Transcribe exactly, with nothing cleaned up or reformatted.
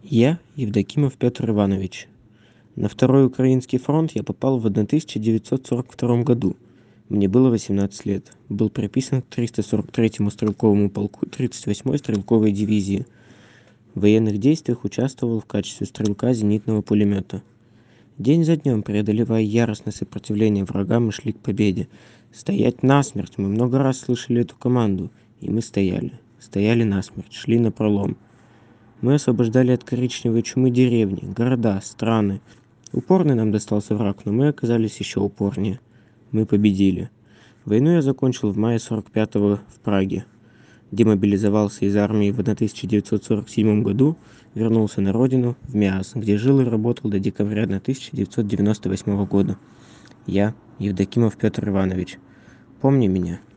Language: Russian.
Я Евдокимов Петр Иванович. На Второй Украинский фронт я попал в тысяча девятьсот сорок втором году. Мне было восемнадцать лет. Был приписан к триста сорок третьему стрелковому полку тридцать восьмой стрелковой дивизии. В военных действиях участвовал в качестве стрелка зенитного пулемета. День за днем, преодолевая яростное сопротивление врага, мы шли к победе. Стоять насмерть! Мы много раз слышали эту команду. И мы стояли. Стояли насмерть, шли напролом. Мы освобождали от коричневой чумы деревни, города, страны. Упорный нам достался враг, но мы оказались еще упорнее. Мы победили. Войну я закончил в мае сорок пятого в Праге. Демобилизовался из армии в тысяча девятьсот сорок седьмом году, вернулся на родину, в Миас, где жил и работал до декабря тысяча девятьсот девяносто восьмого года. Я Евдокимов Петр Иванович. Помни меня.